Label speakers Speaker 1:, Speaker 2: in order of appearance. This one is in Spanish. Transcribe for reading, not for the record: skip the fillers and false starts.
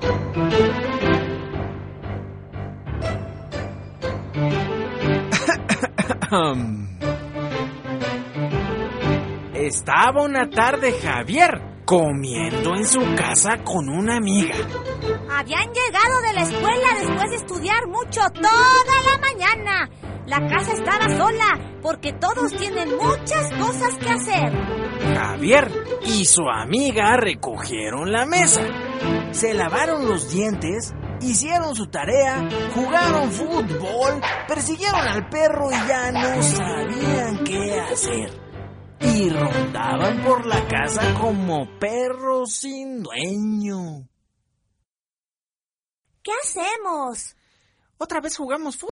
Speaker 1: Estaba una tarde Javier comiendo en su casa con una amiga.
Speaker 2: Habían llegado de la escuela después de estudiar mucho toda la mañana. La casa estaba sola porque todos tienen muchas cosas que hacer.
Speaker 1: Javier y su amiga recogieron la mesa, se lavaron los dientes, hicieron su tarea, jugaron fútbol, persiguieron al perro y ya no sabían qué hacer. Y rondaban por la casa como perros sin dueño.
Speaker 2: ¿Qué hacemos?
Speaker 1: Otra vez jugamos fútbol.